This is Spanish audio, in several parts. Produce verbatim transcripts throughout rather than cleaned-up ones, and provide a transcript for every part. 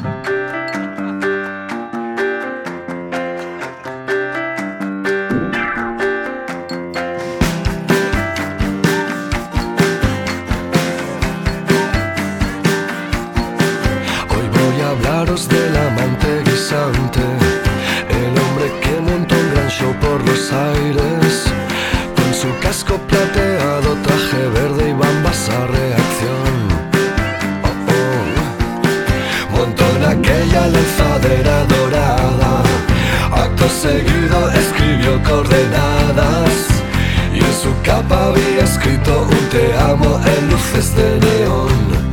Hablaros del amante guisante, el hombre que montó un gran show por los aires, con su casco plateado, traje verde y bambas a reacción. Oh, oh. Montó en aquella lanzadera dorada, acto seguido escribió coordenadas, y en su capa había escrito un te amo en luces de neón.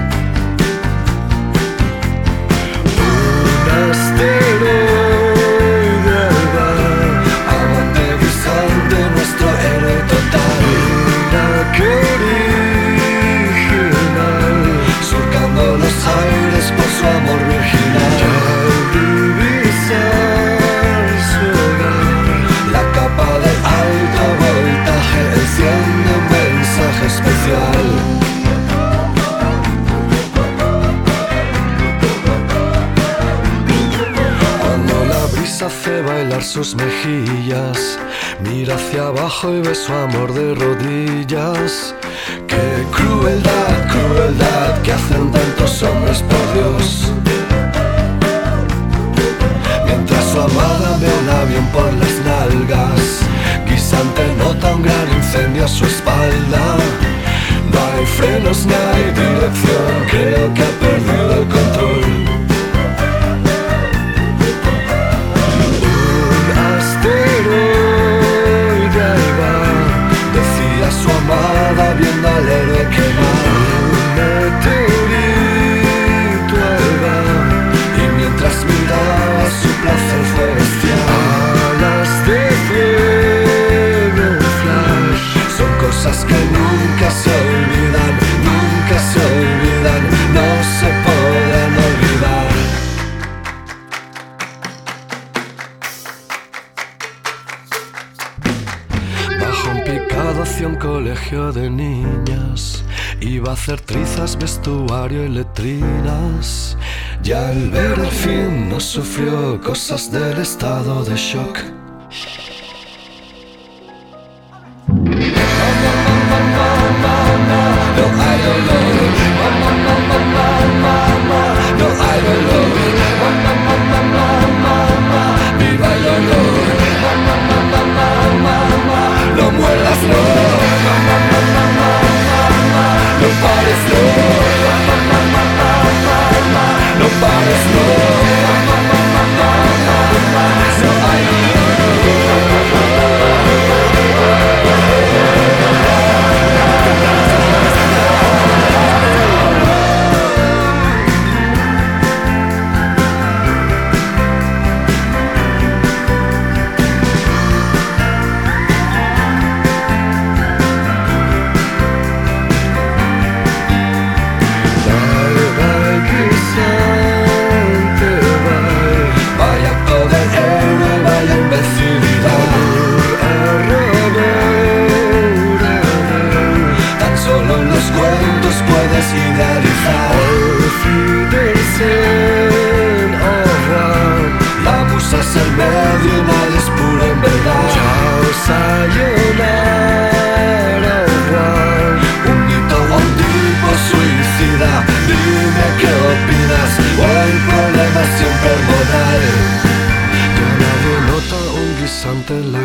Hace bailar sus mejillas, mira hacia abajo y ve su amor de rodillas. Qué crueldad, crueldad que hacen tantos hombres, por Dios. Mientras su amada ve un avión por las nalgas, Guisante nota un gran incendio a su espalda. No hay frenos ni hay dirección, creo que ha perdido el control. Su amada viendo al héroe quemar. Un meteorito ahí va, y mientras miraba su placer fue bestial. Alas de fuego, flash, son cosas que nunca se olvidan, nunca se olvidan, no se podrán olvidar. Hacia un colegio de niñas, iba a hacer trizas, vestuario y letrinas. Ya al ver el fin no sufrió cosas del estado de shock. No hay dolor, no hay dolor, viva el dolor. No mueras, no, no pares, no, no pares, no, no hay siempre